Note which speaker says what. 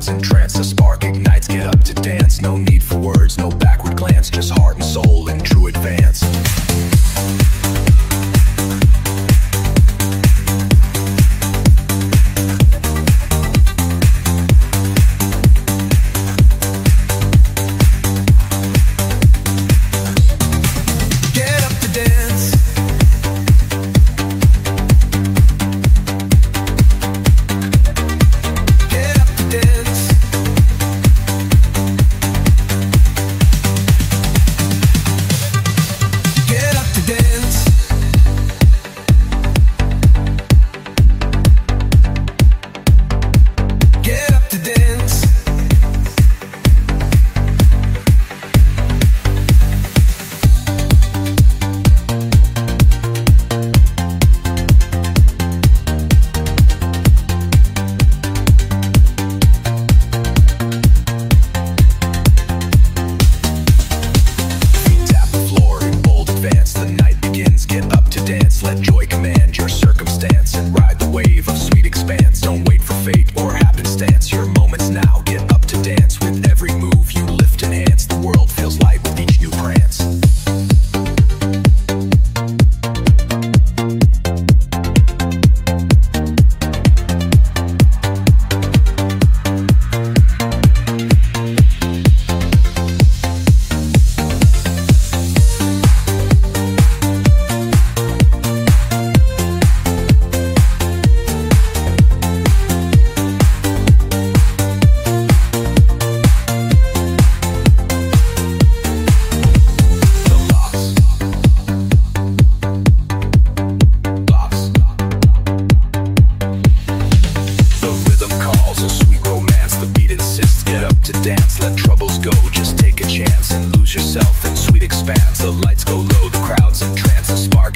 Speaker 1: in trance. A spark ignites, get up to dance. No need for words, no backward glance, just heart and soul in true advance. Let joy command your circumstance and ride the wave of sweet expanse. Don't wait for fate or happenstance. Your moments now, get up to dance. With every move you lift and enhance, the world feels light with each new prance. Dance, let troubles go, just take a chance and lose yourself in sweet expanse. The lights go low, the crowd's in trance, a spark